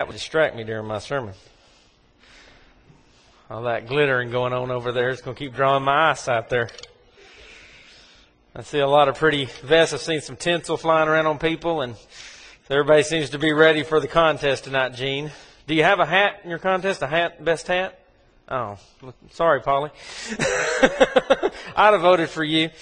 That would distract me during my sermon. All that glittering going on over there is going to keep drawing my eyesight there. I see a lot of pretty vests. I've seen some tinsel flying around on people, and everybody seems to be ready for the contest tonight, Gene. Do you have a hat in your contest? A hat, best hat? Oh, sorry, Polly. I'd have voted for you.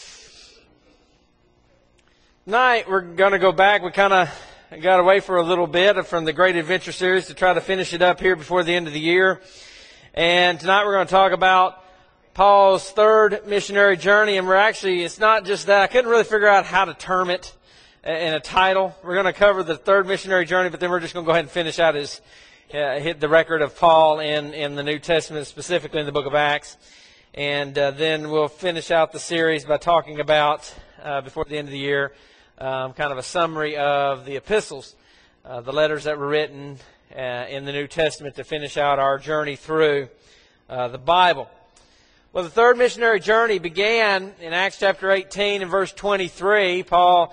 Tonight, we're going to go back. We kind of got away for a little bit from the Great Adventure series to try to finish it up here before the end of the year. And tonight we're going to talk about Paul's third missionary journey. And it's not just that. I couldn't really figure out how to term it in a title. We're going to cover the third missionary journey, but then we're just going to go ahead and finish out hit the record of Paul in the New Testament, specifically in the book of Acts. And then we'll finish out the series by talking about, before the end of the year, kind of a summary of the epistles, the letters that were written in the New Testament to finish out our journey through the Bible. Well, the third missionary journey began in Acts chapter 18 and verse 23. Paul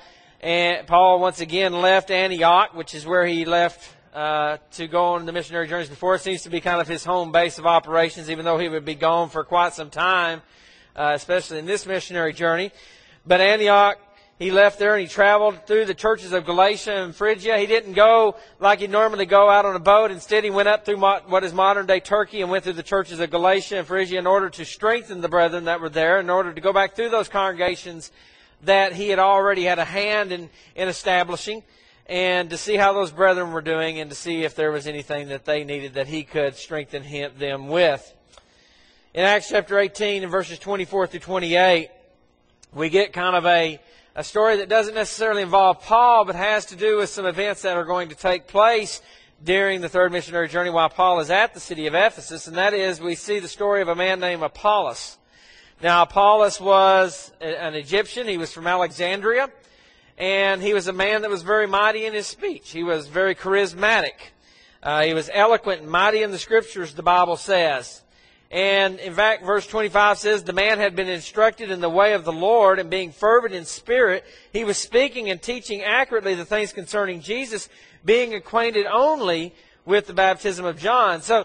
once again left Antioch, which is where he left to go on the missionary journeys before. It seems to be kind of his home base of operations, even though he would be gone for quite some time, especially in this missionary journey. But Antioch, he left there and he traveled through the churches of Galatia and Phrygia. He didn't go like he'd normally go out on a boat. Instead, he went up through what is modern-day Turkey and went through the churches of Galatia and Phrygia in order to strengthen the brethren that were there, in order to go back through those congregations that he had already had a hand in establishing, and to see how those brethren were doing and to see if there was anything that they needed that he could strengthen them with. In Acts chapter 18 and verses 24 through 28, we get kind of a story that doesn't necessarily involve Paul, but has to do with some events that are going to take place during the third missionary journey while Paul is at the city of Ephesus. And that is, we see the story of a man named Apollos. Now, Apollos was an Egyptian. He was from Alexandria. And he was a man that was very mighty in his speech. He was very charismatic. He was eloquent and mighty in the Scriptures, the Bible says. And in fact, verse 25 says, the man had been instructed in the way of the Lord, and being fervent in spirit, he was speaking and teaching accurately the things concerning Jesus, being acquainted only with the baptism of John. So,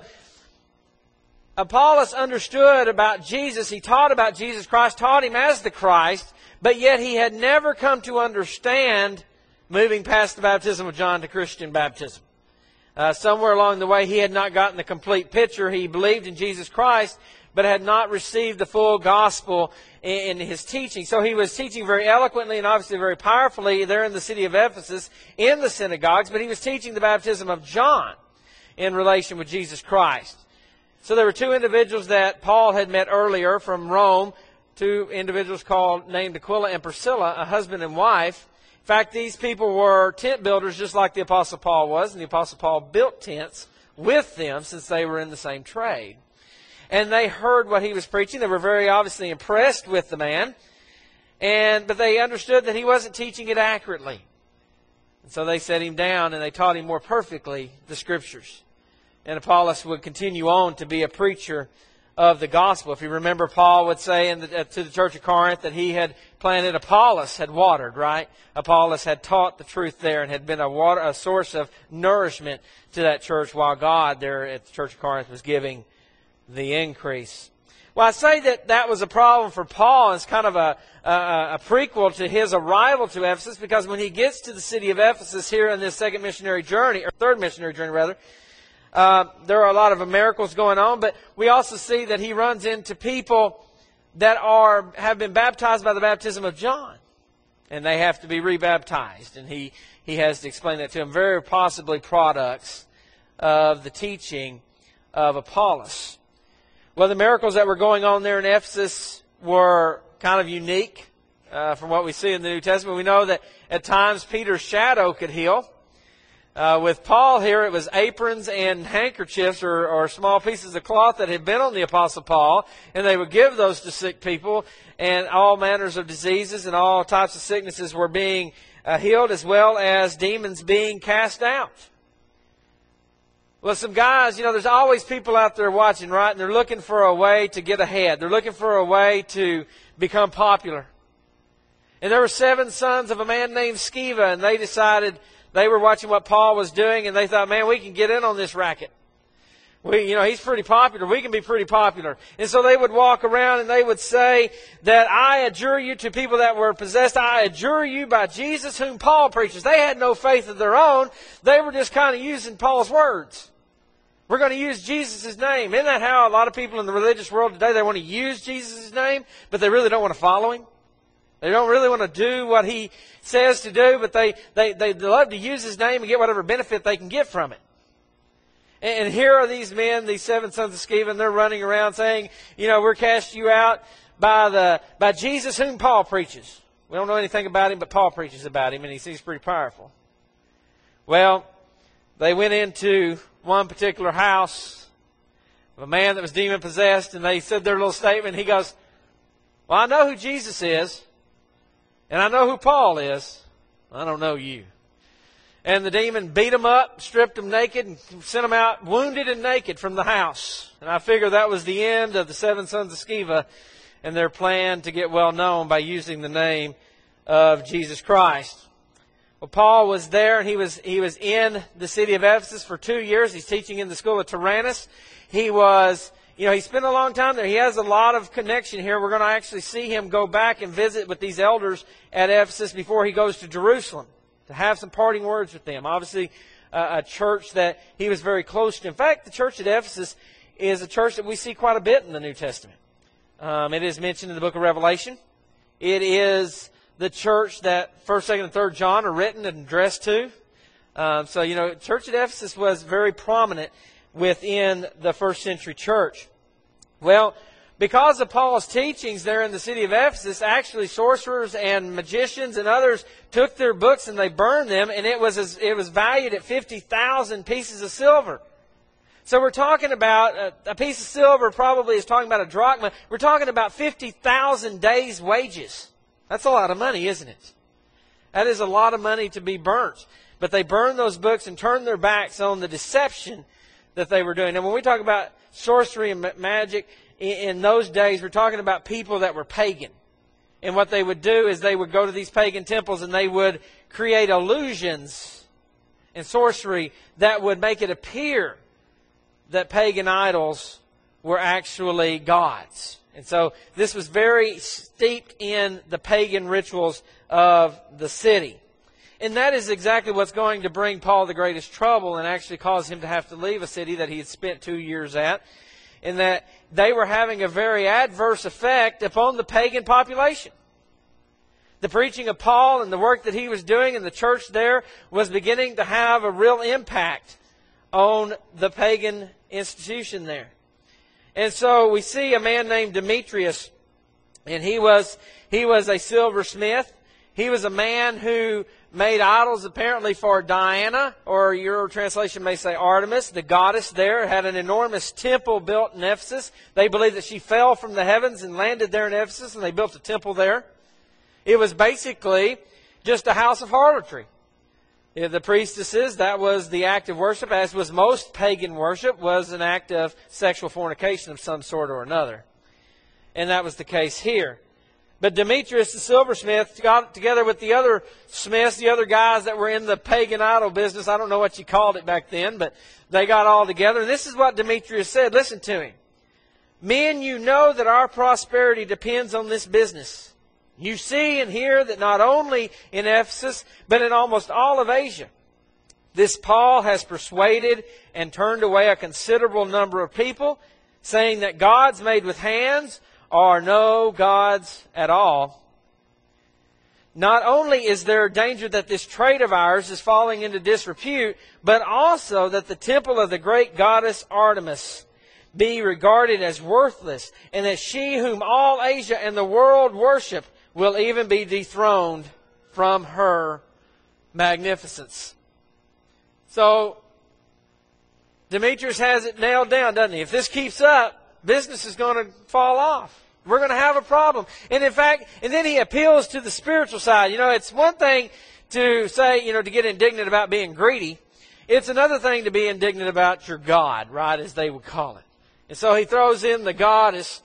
Apollos understood about Jesus. He taught about Jesus Christ, taught him as the Christ, but yet he had never come to understand moving past the baptism of John to Christian baptism. Somewhere along the way, he had not gotten the complete picture. He believed in Jesus Christ, but had not received the full gospel in his teaching. So he was teaching very eloquently and obviously very powerfully there in the city of Ephesus in the synagogues, but he was teaching the baptism of John in relation with Jesus Christ. So there were two individuals that Paul had met earlier from Rome, two individuals named Aquila and Priscilla, a husband and wife. In fact, these people were tent builders just like the Apostle Paul was, and the Apostle Paul built tents with them since they were in the same trade. And they heard what he was preaching. They were very obviously impressed with the man, but they understood that he wasn't teaching it accurately. And so they set him down and they taught him more perfectly the Scriptures. And Apollos would continue on to be a preacher of the gospel. If you remember, Paul would say to the church of Corinth that he had planted, Apollos had watered, right? Apollos had taught the truth there and had been a source of nourishment to that church, while God there at the church of Corinth was giving the increase. Well, I say that was a problem for Paul. It's kind of a prequel to his arrival to Ephesus, because when he gets to the city of Ephesus here in this third missionary journey, there are a lot of miracles going on, but we also see that he runs into people that have been baptized by the baptism of John, and they have to be rebaptized. And he has to explain that to them, very possibly products of the teaching of Apollos. Well, the miracles that were going on there in Ephesus were kind of unique from what we see in the New Testament. We know that at times Peter's shadow could heal. With Paul here, it was aprons and handkerchiefs or small pieces of cloth that had been on the Apostle Paul, and they would give those to sick people, and all manners of diseases and all types of sicknesses were being healed, as well as demons being cast out. Well, some guys, there's always people out there watching, right? And they're looking for a way to get ahead. They're looking for a way to become popular. And there were 7 sons of a man named Sceva, and they decided they were watching what Paul was doing, and they thought, man, we can get in on this racket. He's pretty popular. We can be pretty popular. And so they would walk around and they would say that I adjure you to people that were possessed. I adjure you by Jesus whom Paul preaches. They had no faith of their own. They were just kind of using Paul's words. We're going to use Jesus' name. Isn't that how a lot of people in the religious world today, they want to use Jesus' name, but they really don't want to follow Him? They don't really want to do what He says to do, but they love to use His name and get whatever benefit they can get from it. And here are these men, these 7 sons of Sceva, and they're running around saying, we're casting you out by Jesus whom Paul preaches. We don't know anything about Him, but Paul preaches about Him, and he seems pretty powerful. Well, they went into one particular house of a man that was demon-possessed, and they said their little statement. He goes, well, I know who Jesus is, and I know who Paul is. I don't know you. And the demon beat him up, stripped him naked, and sent him out wounded and naked from the house. And I figure that was the end of the 7 sons of Sceva and their plan to get well known by using the name of Jesus Christ. Well, Paul was there, and he was in the city of Ephesus for 2 years. He's teaching in the school of Tyrannus. He spent a long time there. He has a lot of connection here. We're going to actually see him go back and visit with these elders at Ephesus before he goes to Jerusalem, to have some parting words with them. Obviously, a church that he was very close to. In fact, the church at Ephesus is a church that we see quite a bit in the New Testament. It is mentioned in the book of Revelation. It is the church that 1st, 2nd, and 3rd John are written and addressed to. Church at Ephesus was very prominent within the first century church. Well, because of Paul's teachings there in the city of Ephesus, actually sorcerers and magicians and others took their books and they burned them, and it was valued at 50,000 pieces of silver. So we're talking about a piece of silver probably is talking about a drachma. We're talking about 50,000 days' wages. That's a lot of money, isn't it? That is a lot of money to be burnt. But they burned those books and turned their backs on the deception that they were doing. And when we talk about sorcery and magic, in those days, we're talking about people that were pagan. And what they would do is they would go to these pagan temples and they would create illusions and sorcery that would make it appear that pagan idols were actually gods. And so this was very steeped in the pagan rituals of the city. And that is exactly what's going to bring Paul the greatest trouble and actually cause him to have to leave a city that he had spent 2 years at. In that they were having a very adverse effect upon the pagan population. The preaching of Paul and the work that he was doing in the church there was beginning to have a real impact on the pagan institution there. And so we see a man named Demetrius, and he was a silversmith. He was a man who made idols apparently for Diana, or your translation may say Artemis, the goddess there, had an enormous temple built in Ephesus. They believe that she fell from the heavens and landed there in Ephesus, and they built a temple there. It was basically just a house of harlotry. The priestesses, that was the act of worship, as was most pagan worship, was an act of sexual fornication of some sort or another. And that was the case here. But Demetrius the silversmith got together with the other smiths, the other guys that were in the pagan idol business. I don't know what you called it back then, but they got all together. And this is what Demetrius said. Listen to him. Men, you know that our prosperity depends on this business. You see and hear that not only in Ephesus, but in almost all of Asia, this Paul has persuaded and turned away a considerable number of people, saying that gods made with hands are no gods at all. Not only is there danger that this trade of ours is falling into disrepute, but also that the temple of the great goddess Artemis be regarded as worthless, and that she whom all Asia and the world worship will even be dethroned from her magnificence. So, Demetrius has it nailed down, doesn't he? If this keeps up, business is going to fall off. We're going to have a problem. And in fact, and then he appeals to the spiritual side. It's one thing to say, to get indignant about being greedy. It's another thing to be indignant about your God, right, as they would call it. And so he throws in the goddess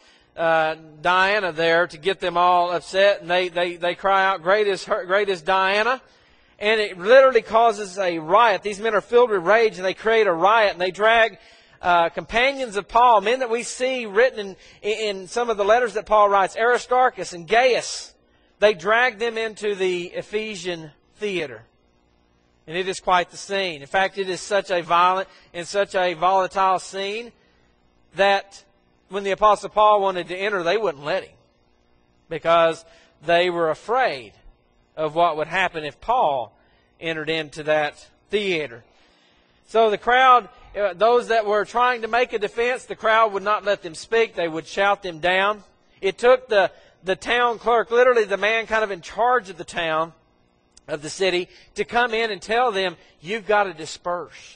Diana there to get them all upset. And they cry out, great is Diana. and it literally causes a riot. These men are filled with rage, and they create a riot, and they drag companions of Paul, men that we see written in some of the letters that Paul writes, Aristarchus and Gaius. They drag them into the Ephesian theater. And it is quite the scene. In fact, it is such a violent and such a volatile scene that when the Apostle Paul wanted to enter, they wouldn't let him, because they were afraid of what would happen if Paul entered into that theater. So the crowd, those that were trying to make a defense, the crowd would not let them speak. They would shout them down. It took the town clerk, literally the man kind of in charge of the town, of the city, to come in and tell them, you've got to disperse.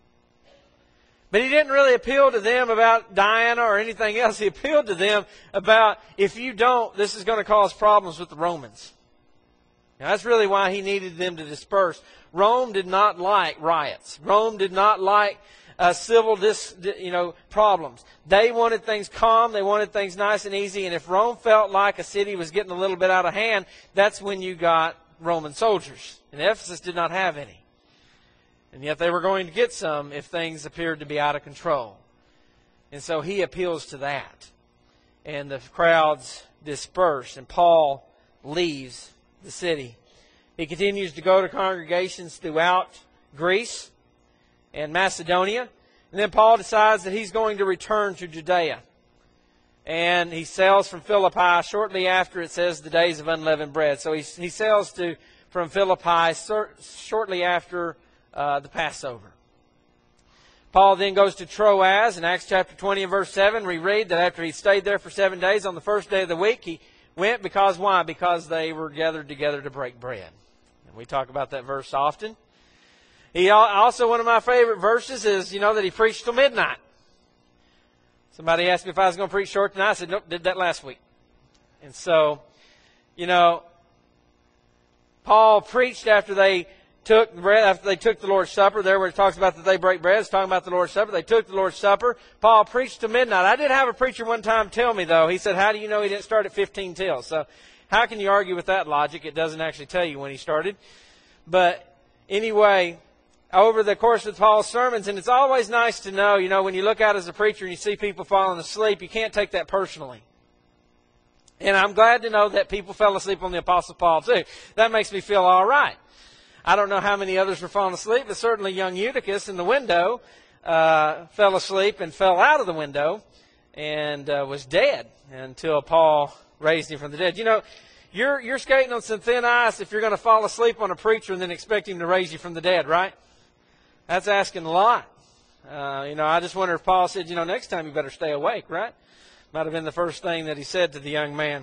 But he didn't really appeal to them about Diana or anything else. He appealed to them about, if you don't, this is going to cause problems with the Romans. Now, that's really why he needed them to disperse. Rome did not like riots. Rome did not like civil problems. They wanted things calm. They wanted things nice and easy. And if Rome felt like a city was getting a little bit out of hand, that's when you got Roman soldiers. And Ephesus did not have any. And yet they were going to get some if things appeared to be out of control. And so he appeals to that. And the crowds disperse, and Paul leaves the city. He continues to go to congregations throughout Greece and Macedonia. And then Paul decides that he's going to return to Judea. And he sails from Philippi shortly after, it says, the days of unleavened bread. So he sails from Philippi shortly after the Passover. Paul then goes to Troas in Acts chapter 20 and verse 7. We read that after he stayed there for 7 days, on the first day of the week, he went because why? Because they were gathered together to break bread. And we talk about that verse often. He also, one of my favorite verses is, that he preached till midnight. Somebody asked me if I was going to preach short tonight. I said, nope, did that last week. And so, Paul preached after they took the Lord's Supper. There where it talks about that they break bread, it's talking about the Lord's Supper. They took the Lord's Supper. Paul preached to midnight. I did have a preacher one time tell me, though, he said, how do you know he didn't start at 15 till? So how can you argue with that logic? It doesn't actually tell you when he started. But anyway, over the course of Paul's sermons, and it's always nice to know, when you look out as a preacher and you see people falling asleep, you can't take that personally. And I'm glad to know that people fell asleep on the Apostle Paul too. That makes me feel all right. I don't know how many others were falling asleep, but certainly young Eutychus in the window fell asleep and fell out of the window and was dead until Paul raised him from the dead. You're skating on some thin ice if you're going to fall asleep on a preacher and then expect him to raise you from the dead, right? That's asking a lot. I just wonder if Paul said, next time you better stay awake, right? Might have been the first thing that he said to the young man.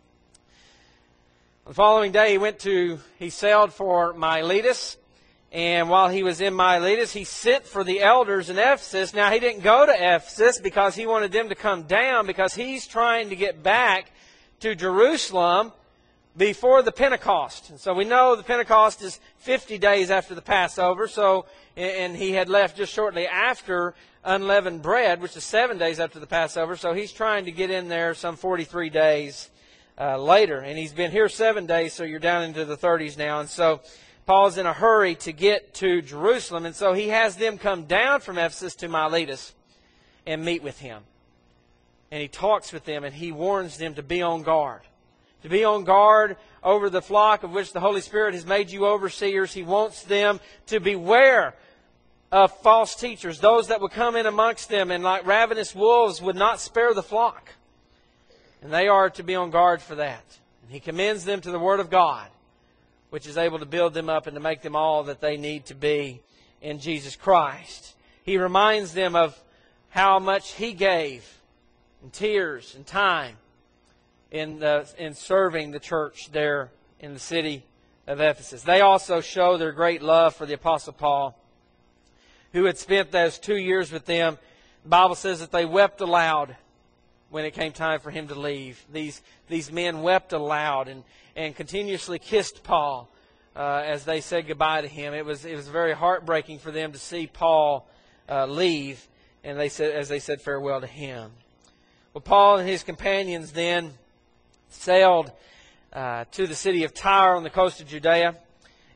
The following day he sailed for Miletus. And while he was in Miletus, he sent for the elders in Ephesus. Now, he didn't go to Ephesus because he wanted them to come down, because he's trying to get back to Jerusalem before the Pentecost. And so we know the Pentecost is 50 days after the Passover. And he had left just shortly after unleavened bread, which is 7 days after the Passover. So he's trying to get in there some 43 days later. And he's been here 7 days, so you're down into the 30s now. And so Paul's in a hurry to get to Jerusalem. And so he has them come down from Ephesus to Miletus and meet with him. And he talks with them, and he warns them to be on guard. To be on guard over the flock of which the Holy Spirit has made you overseers. He wants them to beware of false teachers, those that would come in amongst them and like ravenous wolves would not spare the flock. And they are to be on guard for that. And he commends them to the Word of God, which is able to build them up and to make them all that they need to be in Jesus Christ. He reminds them of how much he gave in tears and time in serving the church there in the city of Ephesus. They also show their great love for the Apostle Paul, who had spent those 2 years with them. The Bible says that they wept aloud when it came time for him to leave. These men wept aloud and continuously kissed Paul as they said goodbye to him. It was very heartbreaking for them to see Paul leave, and they said farewell to him. Well, Paul and his companions then sailed to the city of Tyre on the coast of Judea.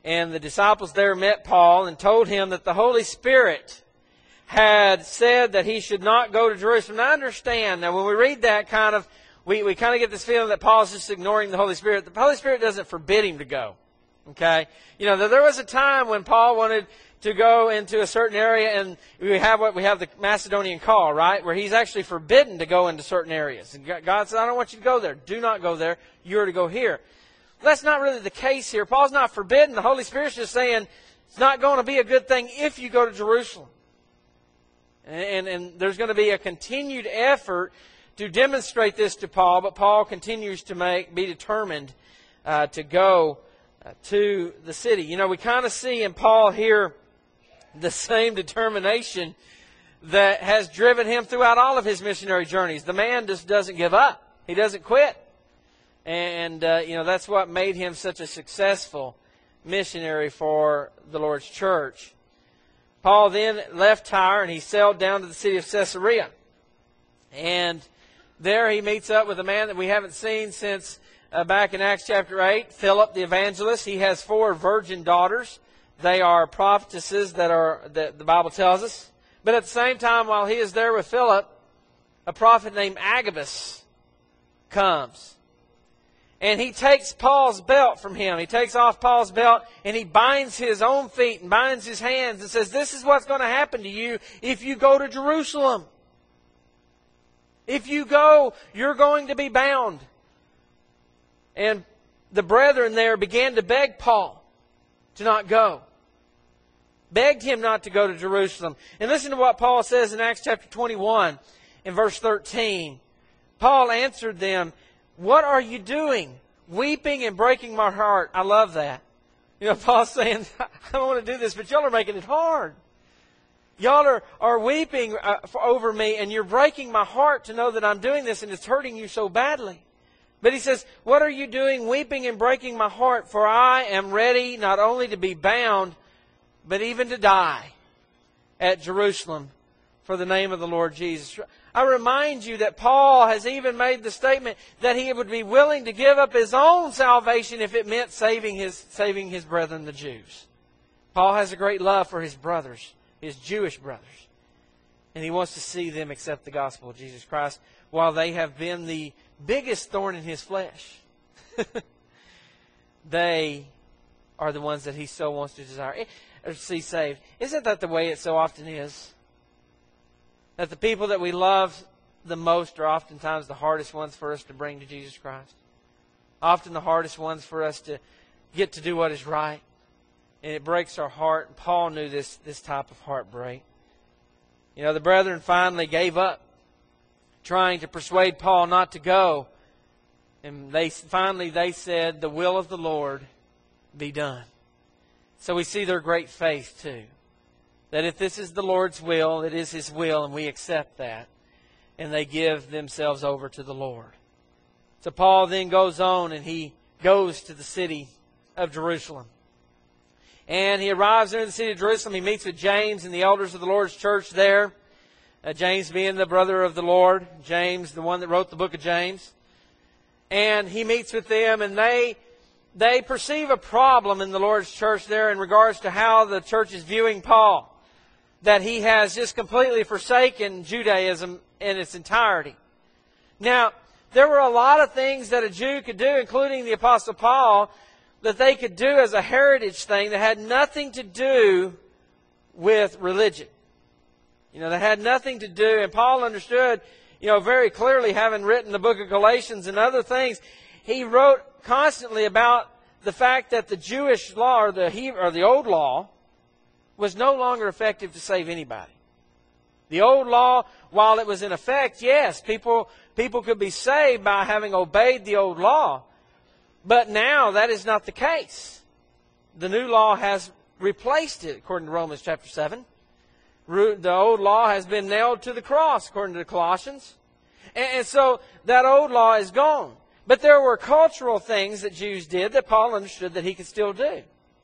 And the disciples there met Paul and told him that the Holy Spirit had said that he should not go to Jerusalem. Now, I understand. Now, when we read that, we kind of get this feeling that Paul's just ignoring the Holy Spirit. The Holy Spirit doesn't forbid him to go. Okay? You know, there was a time when Paul wanted to go into a certain area, and we have the Macedonian call, right? Where he's actually forbidden to go into certain areas. And God said, I don't want you to go there. Do not go there. You are to go here. Well, that's not really the case here. Paul's not forbidden. The Holy Spirit's just saying it's not going to be a good thing if you go to Jerusalem. And there's going to be a continued effort to demonstrate this to Paul, but Paul continues to be determined to go to the city. You know, we kind of see in Paul here the same determination that has driven him throughout all of his missionary journeys. The man just doesn't give up. He doesn't quit. And, that's what made him such a successful missionary for the Lord's church. Paul then left Tyre and he sailed down to the city of Caesarea. And there he meets up with a man that we haven't seen since back in Acts chapter 8, Philip the evangelist. He has 4 virgin daughters. They are prophetesses that the Bible tells us. But at the same time, while he is there with Philip, a prophet named Agabus comes. And he takes Paul's belt from him. He takes off Paul's belt and he binds his own feet and binds his hands and says, this is what's going to happen to you if you go to Jerusalem. If you go, you're going to be bound. And the brethren there began to beg Paul to not go. Begged him not to go to Jerusalem. And listen to what Paul says in Acts chapter 21 in verse 13. Paul answered them, what are you doing? Weeping and breaking my heart. I love that. You know, Paul's saying, I don't want to do this, but y'all are making it hard. Y'all are weeping over me, and you're breaking my heart to know that I'm doing this, and it's hurting you so badly. But he says, what are you doing, weeping and breaking my heart? For I am ready not only to be bound, but even to die at Jerusalem for the name of the Lord Jesus. I remind you that Paul has even made the statement that he would be willing to give up his own salvation if it meant saving his brethren, the Jews. Paul has a great love for his brothers, his Jewish brothers. And he wants to see them accept the gospel of Jesus Christ while they have been the biggest thorn in his flesh. They are the ones that he so wants to desire or see saved. Isn't that the way it so often is? That the people that we love the most are oftentimes the hardest ones for us to bring to Jesus Christ. Often the hardest ones for us to get to do what is right. And it breaks our heart. And Paul knew this type of heartbreak. You know, the brethren finally gave up trying to persuade Paul not to go. And they said, the will of the Lord be done. So we see their great faith too. That if this is the Lord's will, it is His will, and we accept that. And they give themselves over to the Lord. So Paul then goes on and he goes to the city of Jerusalem. And he arrives there in the city of Jerusalem. He meets with James and the elders of the Lord's church there. James being the brother of the Lord. James, the one that wrote the book of James. And he meets with them, and they perceive a problem in the Lord's church there in regards to how the church is viewing Paul. That he has just completely forsaken Judaism in its entirety. Now, there were a lot of things that a Jew could do, including the Apostle Paul, that they could do as a heritage thing that had nothing to do with religion. You know, that had nothing to do, and Paul understood, very clearly, having written the book of Galatians and other things, he wrote constantly about the fact that the Jewish law, or the old law, was no longer effective to save anybody. The old law, while it was in effect, yes, people could be saved by having obeyed the old law. But now that is not the case. The new law has replaced it, according to Romans chapter 7. The old law has been nailed to the cross, according to Colossians. And so that old law is gone. But there were cultural things that Jews did that Paul understood that he could still do.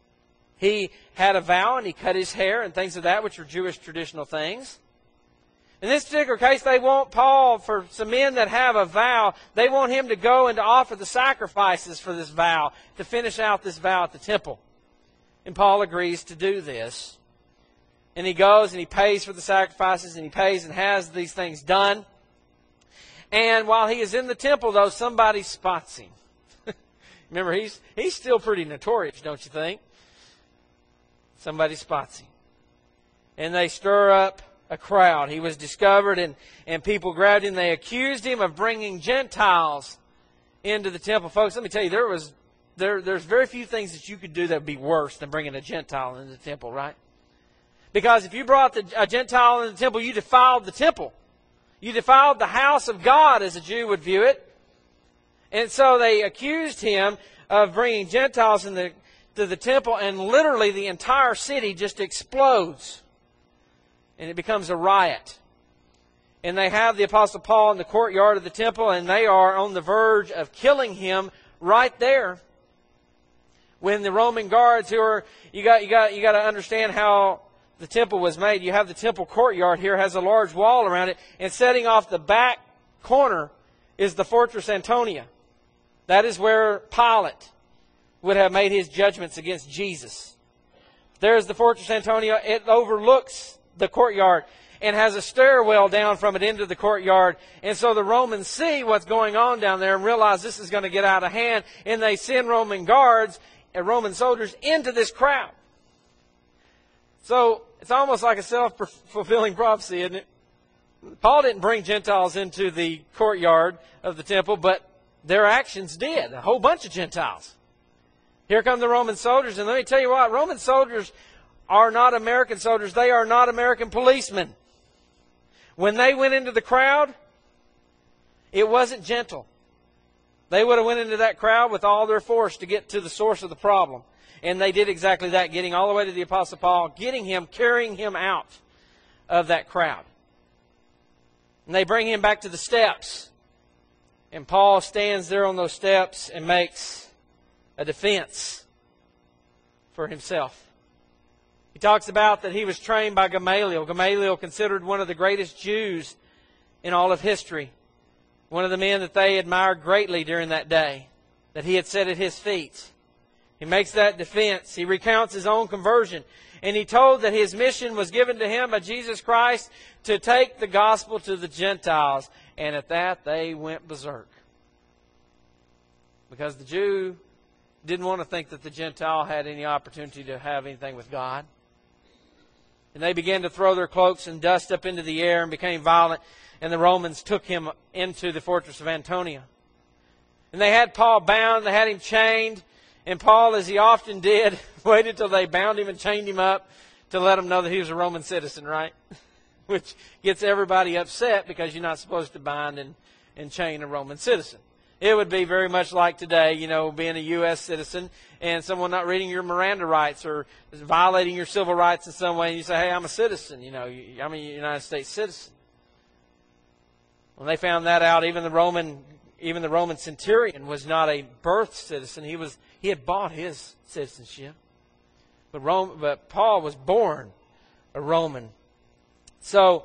He had a vow and he cut his hair and things of that, which are Jewish traditional things. In this particular case, they want Paul, for some men that have a vow, they want him to go and to offer the sacrifices for this vow, to finish out this vow at the temple. And Paul agrees to do this. And he goes and he pays for the sacrifices, and he pays and has these things done. And while he is in the temple, though, somebody spots him. Remember, he's still pretty notorious, don't you think? Somebody spots him. And they stir up a crowd. He was discovered, and people grabbed him. They accused him of bringing Gentiles into the temple. Folks, let me tell you, there's very few things that you could do that would be worse than bringing a Gentile into the temple, right? Because if you brought a Gentile into the temple, you defiled the temple. You defiled the house of God, as a Jew would view it. And so they accused him of bringing Gentiles to the temple, and literally the entire city just explodes. And it becomes a riot. And they have the Apostle Paul in the courtyard of the temple, and they are on the verge of killing him right there. When the Roman guards you got to understand how the temple was made. You have the temple courtyard here, has a large wall around it, and setting off the back corner is the Fortress Antonia. That is where Pilate would have made his judgments against Jesus. There's the Fortress Antonia. It overlooks the courtyard and has a stairwell down from it into the courtyard. And so the Romans see what's going on down there and realize this is going to get out of hand, and they send Roman guards and Roman soldiers into this crowd. So it's almost like a self-fulfilling prophecy, isn't it? Paul didn't bring Gentiles into the courtyard of the temple, but their actions did. A whole bunch of Gentiles. Here come the Roman soldiers, and let me tell you what, Roman soldiers are not American soldiers. They are not American policemen. When they went into the crowd, it wasn't gentle. They would have went into that crowd with all their force to get to the source of the problem. And they did exactly that, getting all the way to the Apostle Paul, carrying him out of that crowd. And they bring him back to the steps. And Paul stands there on those steps and makes a defense for himself. He talks about that he was trained by Gamaliel. Gamaliel, considered one of the greatest Jews in all of history. One of the men that they admired greatly during that day, that he had sat at his feet. He makes that defense. He recounts his own conversion. And he told that his mission was given to him by Jesus Christ to take the gospel to the Gentiles. And at that, they went berserk. Because the Jew didn't want to think that the Gentile had any opportunity to have anything with God. And they began to throw their cloaks and dust up into the air and became violent. And the Romans took him into the fortress of Antonia. And they had Paul bound. They had him chained. And Paul, as he often did, waited till they bound him and chained him up to let him know that he was a Roman citizen, right? Which gets everybody upset because you're not supposed to bind and chain a Roman citizen. It would be very much like today, being a U.S. citizen and someone not reading your Miranda rights or violating your civil rights in some way, and you say, hey, I'm a citizen, I'm a United States citizen. When they found that out, even the Roman centurion was not a birth citizen. He had bought his citizenship. But Paul was born a Roman. So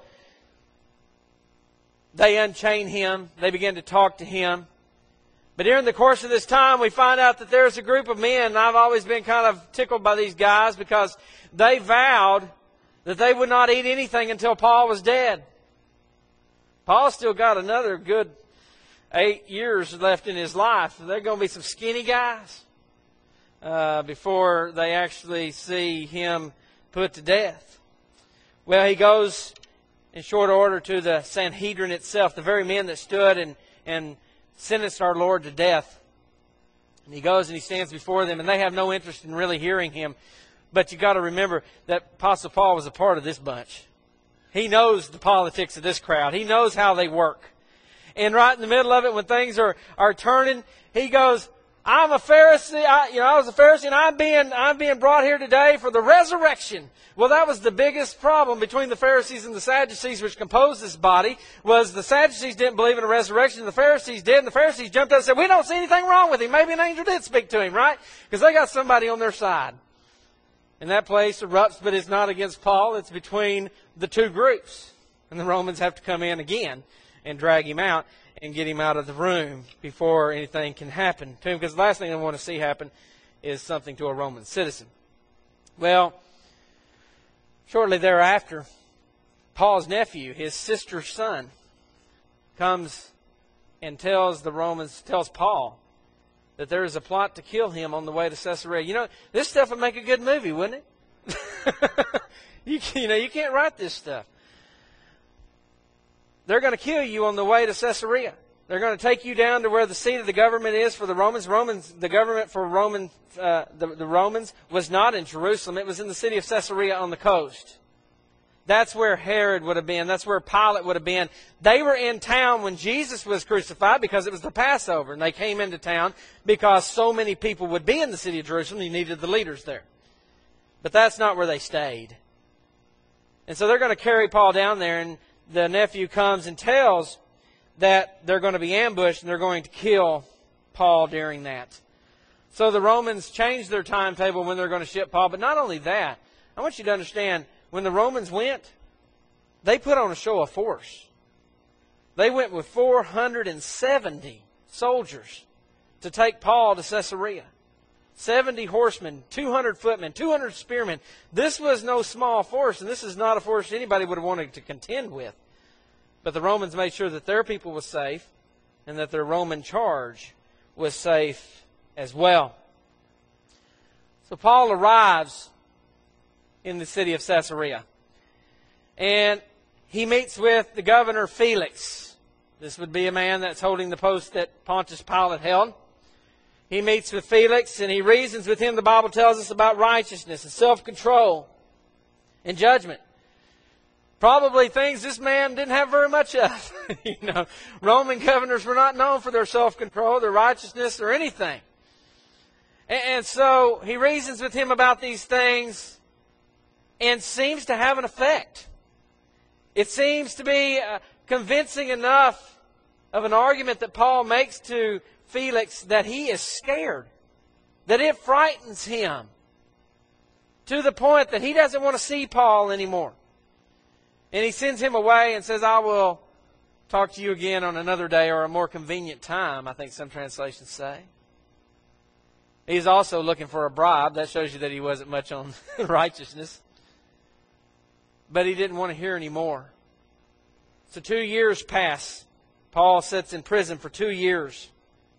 they unchained him. They began to talk to him. But during the course of this time, we find out that there's a group of men, and I've always been kind of tickled by these guys because they vowed that they would not eat anything until Paul was dead. Paul's still got another good 8 years left in his life. They're going to be some skinny guys before they actually see him put to death. Well, he goes in short order to the Sanhedrin itself, the very men that stood and sentenced our Lord to death. And he goes and he stands before them, and they have no interest in really hearing him. But you've got to remember that Apostle Paul was a part of this bunch. He knows the politics of this crowd. He knows how they work. And right in the middle of it, when things are turning, he goes, I'm a Pharisee. I was a Pharisee, and I'm being brought here today for the resurrection. Well, that was the biggest problem between the Pharisees and the Sadducees, which composed this body, was the Sadducees didn't believe in a resurrection, the Pharisees did, and the Pharisees jumped up and said, we don't see anything wrong with him. Maybe an angel did speak to him, right? Because they got somebody on their side. And that place erupts, but it's not against Paul. It's between the two groups. And the Romans have to come in again and drag him out and get him out of the room before anything can happen to him. Because the last thing they want to see happen is something to a Roman citizen. Well, shortly thereafter, Paul's nephew, his sister's son, comes and tells Paul that there is a plot to kill him on the way to Caesarea. You know, this stuff would make a good movie, wouldn't it? you can't write this stuff. They're going to kill you on the way to Caesarea. They're going to take you down to where the seat of the government is for the Romans. The government for the Romans was not in Jerusalem. It was in the city of Caesarea on the coast. That's where Herod would have been. That's where Pilate would have been. They were in town when Jesus was crucified because it was the Passover. And they came into town because so many people would be in the city of Jerusalem. You needed the leaders there. But that's not where they stayed. And so they're going to carry Paul down there. And the nephew comes and tells that they're going to be ambushed and they're going to kill Paul during that. So the Romans changed their timetable when they're going to ship Paul. But not only that, I want you to understand, when the Romans went, they put on a show of force. They went with 470 soldiers to take Paul to Caesarea. 70 horsemen, 200 footmen, 200 spearmen. This was no small force, and this is not a force anybody would have wanted to contend with. But the Romans made sure that their people was safe and that their Roman charge was safe as well. So Paul arrives in the city of Caesarea. And he meets with the governor Felix. This would be a man that's holding the post that Pontius Pilate held. He meets with Felix and he reasons with him, the Bible tells us, about righteousness and self-control and judgment. Probably things this man didn't have very much of. Roman governors were not known for their self-control, their righteousness, or anything. And so he reasons with him about these things and seems to have an effect. It seems to be convincing enough of an argument that Paul makes to Felix that he is scared, that it frightens him to the point that he doesn't want to see Paul anymore. And he sends him away and says, I will talk to you again on another day or a more convenient time, I think some translations say. He's also looking for a bribe. That shows you that he wasn't much on righteousness. But he didn't want to hear any more. So 2 years pass. Paul sits in prison for 2 years.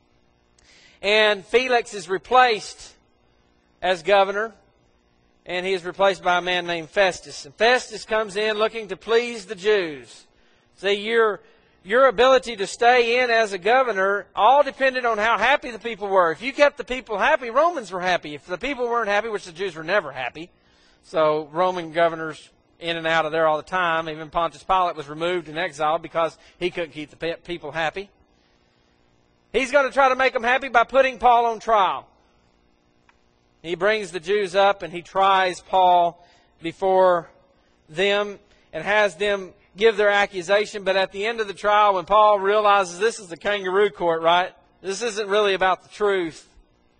And Felix is replaced as governor. And he is replaced by a man named Festus. And Festus comes in looking to please the Jews. See, your ability to stay in as a governor all depended on how happy the people were. If you kept the people happy, Romans were happy. If the people weren't happy, which the Jews were never happy, so Roman governors in and out of there all the time. Even Pontius Pilate was removed and exiled because he couldn't keep the people happy. He's going to try to make them happy by putting Paul on trial. He brings the Jews up and he tries Paul before them and has them give their accusation. But at the end of the trial, when Paul realizes this is the kangaroo court, right? This isn't really about the truth.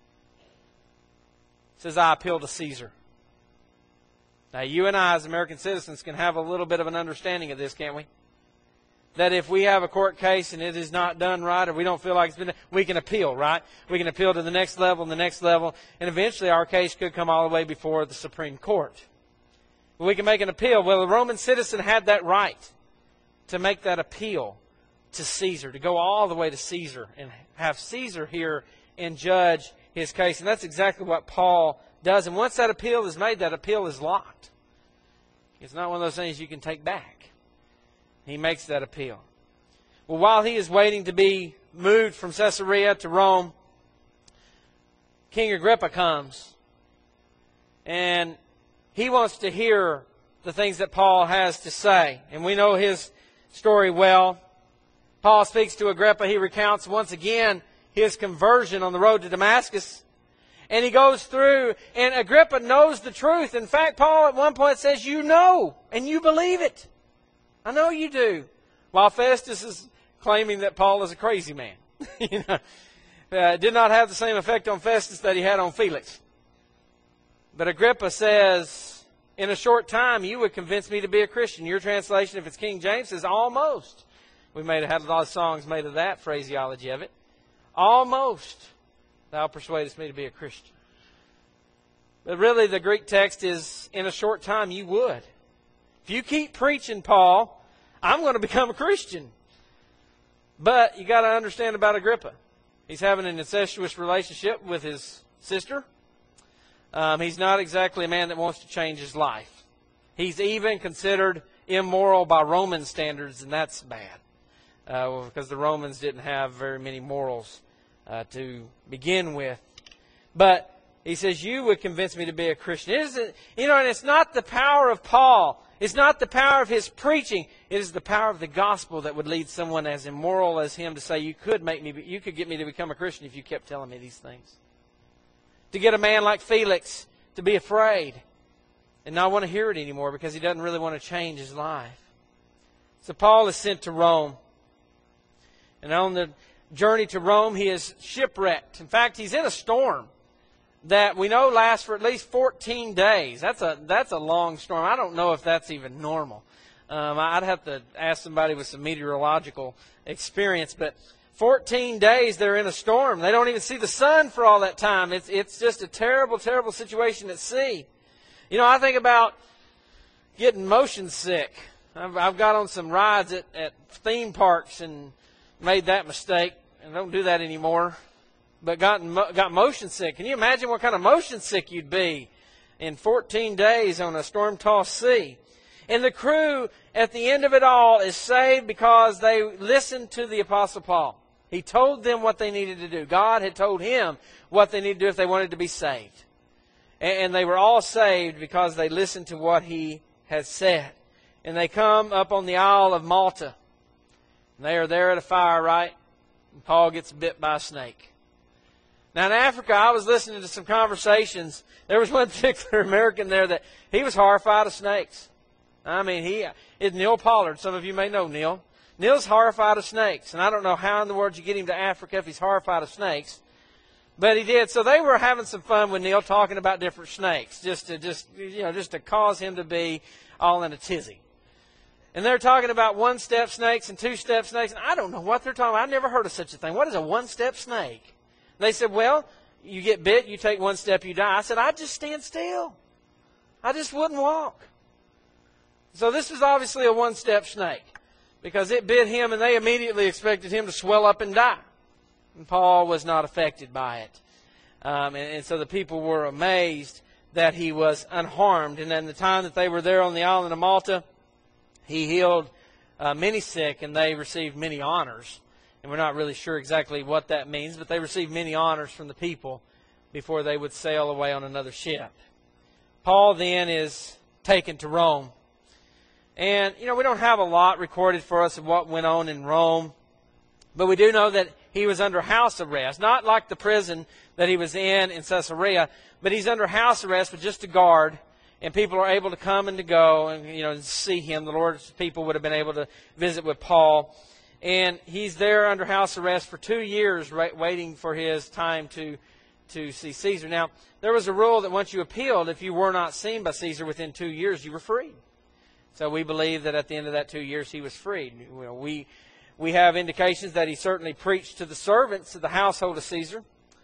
He says, I appeal to Caesar. Now, you and I, as American citizens, can have a little bit of an understanding of this, can't we? That if we have a court case and it is not done right or we don't feel like it's been done, we can appeal, right? We can appeal to the next level and the next level, and eventually our case could come all the way before the Supreme Court. We can make an appeal. Well, the Roman citizen had that right to make that appeal to Caesar, to go all the way to Caesar and have Caesar hear and judge his case. And that's exactly what Paul does. And once that appeal is made, that appeal is locked. It's not one of those things you can take back. He makes that appeal. Well, while he is waiting to be moved from Caesarea to Rome, King Agrippa comes. And he wants to hear the things that Paul has to say. And we know his story well. Paul speaks to Agrippa. He recounts once again his conversion on the road to Damascus. And he goes through, and Agrippa knows the truth. In fact, Paul at one point says, you know, and you believe it. I know you do. While Festus is claiming that Paul is a crazy man. Did not have the same effect on Festus that he had on Felix. But Agrippa says, in a short time, you would convince me to be a Christian. Your translation, if it's King James, says almost. We had a lot of songs made of that phraseology of it. Almost thou persuadest me to be a Christian. But really the Greek text is, in a short time you would. If you keep preaching, Paul, I'm going to become a Christian. But you got to understand about Agrippa. He's having an incestuous relationship with his sister. He's not exactly a man that wants to change his life. He's even considered immoral by Roman standards, and that's bad. Because the Romans didn't have very many morals to begin with. But he says, you would convince me to be a Christian. And it's not the power of Paul. It's not the power of his preaching. It is the power of the gospel that would lead someone as immoral as him to say, you could get me to become a Christian if you kept telling me these things. To get a man like Felix to be afraid and not want to hear it anymore because he doesn't really want to change his life. So Paul is sent to Rome. And on the journey to Rome, he is shipwrecked. In fact, he's in a storm that we know lasts for at least 14 days. That's a long storm. I don't know if that's even normal. I'd have to ask somebody with some meteorological experience. But 14 days they're in a storm. They don't even see the sun for all that time. It's just a terrible, terrible situation at sea. I think about getting motion sick. I've got on some rides at theme parks and made that mistake. And don't do that anymore. But got motion sick. Can you imagine what kind of motion sick you'd be in 14 days on a storm-tossed sea? And the crew, at the end of it all, is saved because they listened to the Apostle Paul. He told them what they needed to do. God had told him what they needed to do if they wanted to be saved. And they were all saved because they listened to what he had said. And they come up on the Isle of Malta. And they are there at a fire, right? And Paul gets bit by a snake. Now in Africa, I was listening to some conversations. There was one particular American there that he was horrified of snakes. I mean, it's Neil Pollard. Some of you may know Neil. Neil's horrified of snakes. And I don't know how in the world you get him to Africa if he's horrified of snakes. But he did. So they were having some fun with Neil talking about different snakes. Just to cause him to be all in a tizzy. And they're talking about one-step snakes and two-step snakes. And I don't know what they're talking about. I've never heard of such a thing. What is a one-step snake? They said, well, you get bit, you take one step, you die. I said, I'd just stand still. I just wouldn't walk. So this was obviously a one-step snake because it bit him and they immediately expected him to swell up and die. And Paul was not affected by it. And so the people were amazed that he was unharmed. And then the time that they were there on the island of Malta, he healed many sick and they received many honors. And we're not really sure exactly what that means, but they received many honors from the people before they would sail away on another ship. Paul then is taken to Rome. And, we don't have a lot recorded for us of what went on in Rome, but we do know that he was under house arrest. Not like the prison that he was in Caesarea, but he's under house arrest with just a guard, and people are able to come and to go and, see him. The Lord's people would have been able to visit with Paul. And he's there under house arrest for 2 years, waiting for his time to see Caesar. Now, there was a rule that once you appealed, if you were not seen by Caesar within 2 years, you were freed. So we believe that at the end of that 2 years, he was freed. We have indications that he certainly preached to the servants of the household of Caesar.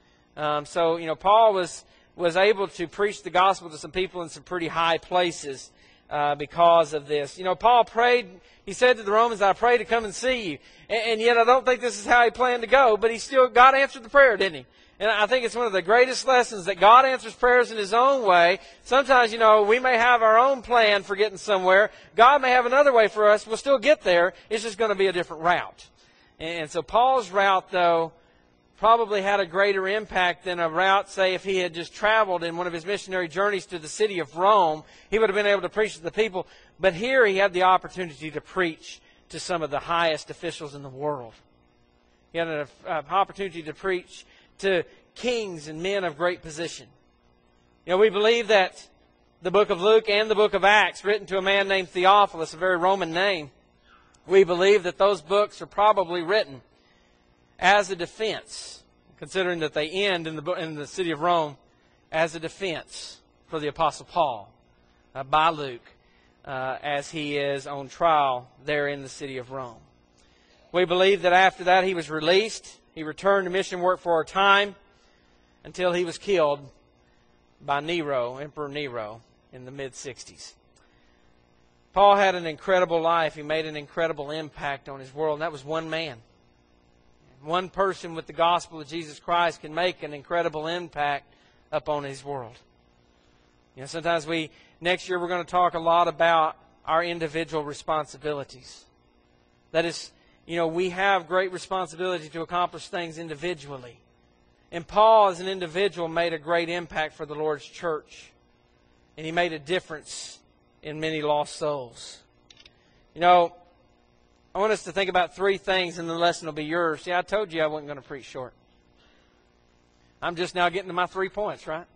Paul was able to preach the gospel to some people in some pretty high places because of this. Paul prayed. He said to the Romans, I pray to come and see you. And yet I don't think this is how he planned to go, but God answered the prayer, didn't he? And I think it's one of the greatest lessons that God answers prayers in his own way. Sometimes, we may have our own plan for getting somewhere. God may have another way for us. We'll still get there. It's just going to be a different route. And so Paul's route, though, probably had a greater impact than a route, say, if he had just traveled in one of his missionary journeys to the city of Rome. He would have been able to preach to the people. But here he had the opportunity to preach to some of the highest officials in the world. He had an opportunity to preach to kings and men of great position. We believe that the book of Luke and the book of Acts, written to a man named Theophilus, a very Roman name, we believe that those books are probably written as a defense, considering that they end in the city of Rome, as a defense for the Apostle Paul by Luke as he is on trial there in the city of Rome. We believe that after that he was released. He returned to mission work for a time until he was killed by Nero, Emperor Nero, in the mid-60s. Paul had an incredible life. He made an incredible impact on his world. And that was one man. One person with the gospel of Jesus Christ can make an incredible impact upon his world. Sometimes next year we're going to talk a lot about our individual responsibilities. That is, we have great responsibility to accomplish things individually. And Paul, as an individual, made a great impact for the Lord's church. And he made a difference in many lost souls. I want us to think about 3 things, and the lesson will be yours. See, I told you I wasn't going to preach short. I'm just now getting to my 3 points, right?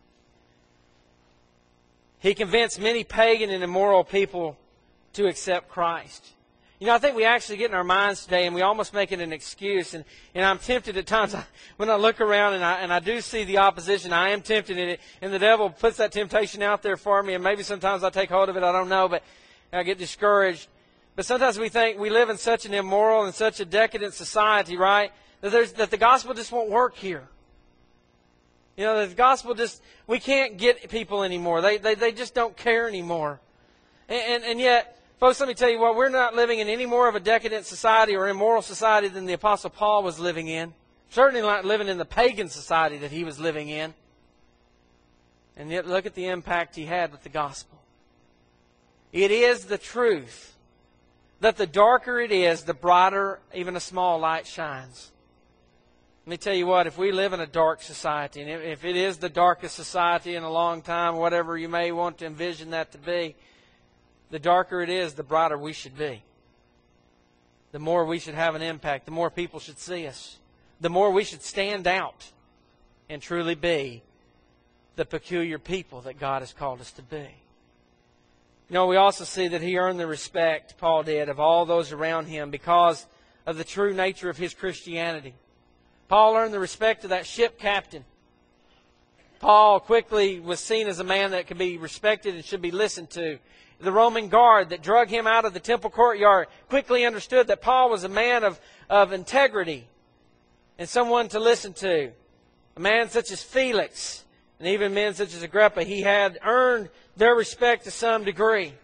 He convinced many pagan and immoral people to accept Christ. I think we actually get in our minds today and we almost make it an excuse. And I'm tempted at times when I look around and I do see the opposition, I am tempted in it. And the devil puts that temptation out there for me. And maybe sometimes I take hold of it, I don't know, but I get discouraged. But sometimes we think we live in such an immoral and such a decadent society, right? That the gospel just won't work here. The gospel we can't get people anymore. They just don't care anymore. And yet, folks, let me tell you what, we're not living in any more of a decadent society or immoral society than the Apostle Paul was living in. Certainly not living in the pagan society that he was living in. And yet, look at the impact he had with the gospel. It is the truth that the darker it is, the brighter even a small light shines. Let me tell you what, if we live in a dark society, and if it is the darkest society in a long time, whatever you may want to envision that to be, the darker it is, the brighter we should be. The more we should have an impact, the more people should see us. The more we should stand out and truly be the peculiar people that God has called us to be. We also see that he earned the respect, Paul did, of all those around him because of the true nature of his Christianity. Paul earned the respect of that ship captain. Paul quickly was seen as a man that could be respected and should be listened to. The Roman guard that drug him out of the temple courtyard quickly understood that Paul was a man of integrity and someone to listen to. A man such as Felix and even men such as Agrippa, he had earned their respect to some degree.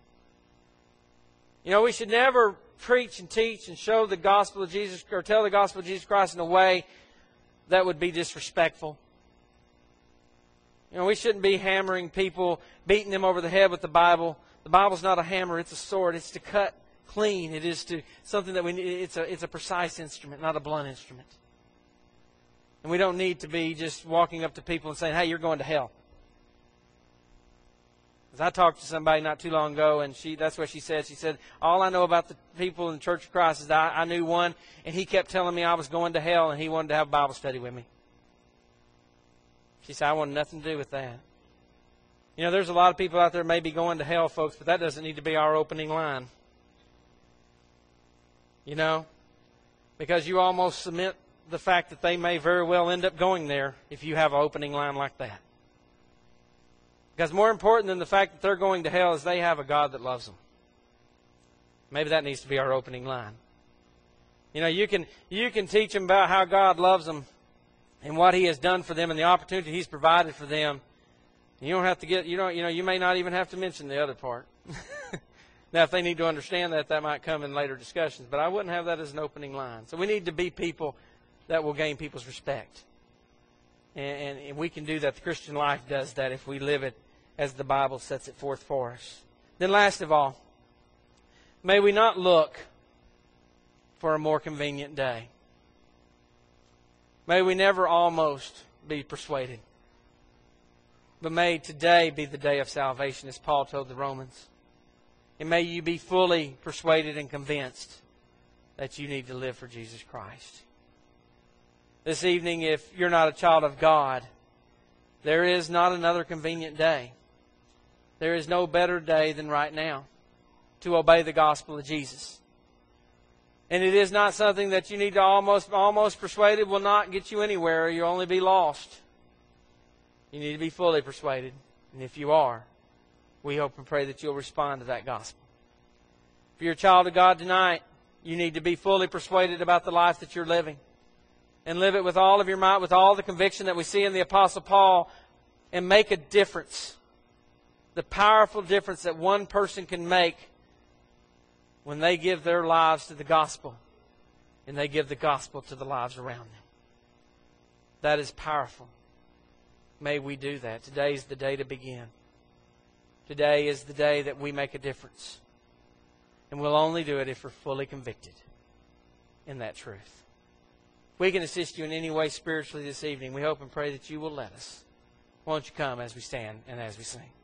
We should never preach and teach and show the gospel of Jesus, or tell the gospel of Jesus Christ in a way that would be disrespectful. We shouldn't be hammering people, beating them over the head with the Bible. The Bible's not a hammer, it's a sword. It's to cut clean. It is to something that we need. It's a precise instrument, not a blunt instrument. And we don't need to be just walking up to people and saying, "Hey, you're going to hell." As I talked to somebody not too long ago, and that's what she said. She said, all I know about the people in the Church of Christ is that I knew one, and he kept telling me I was going to hell, and he wanted to have a Bible study with me. She said, I wanted nothing to do with that. There's a lot of people out there may be going to hell, folks, but that doesn't need to be our opening line. Because you almost submit the fact that they may very well end up going there if you have an opening line like that. Because more important than the fact that they're going to hell is they have a God that loves them. Maybe that needs to be our opening line. You can teach them about how God loves them and what He has done for them and the opportunity He's provided for them. You don't have to you may not even have to mention the other part. Now, if they need to understand that might come in later discussions. But I wouldn't have that as an opening line. So we need to be people that will gain people's respect. And we can do that. The Christian life does that if we live it as the Bible sets it forth for us. Then last of all, may we not look for a more convenient day. May we never almost be persuaded. But may today be the day of salvation, as Paul told the Romans. And may you be fully persuaded and convinced that you need to live for Jesus Christ. This evening, if you're not a child of God, there is not another convenient day. There is no better day than right now to obey the gospel of Jesus. And it is not something that you need to almost persuaded will not get you anywhere, or you'll only be lost. You need to be fully persuaded. And if you are, we hope and pray that you'll respond to that gospel. If you're a child of God tonight, you need to be fully persuaded about the life that you're living. And live it with all of your might, with all the conviction that we see in the Apostle Paul, and make a difference. The powerful difference that one person can make when they give their lives to the gospel and they give the gospel to the lives around them. That is powerful. May we do that. Today is the day to begin. Today is the day that we make a difference. And we'll only do it if we're fully convicted in that truth. If we can assist you in any way spiritually this evening, we hope and pray that you will let us. Won't you come as we stand and as we sing?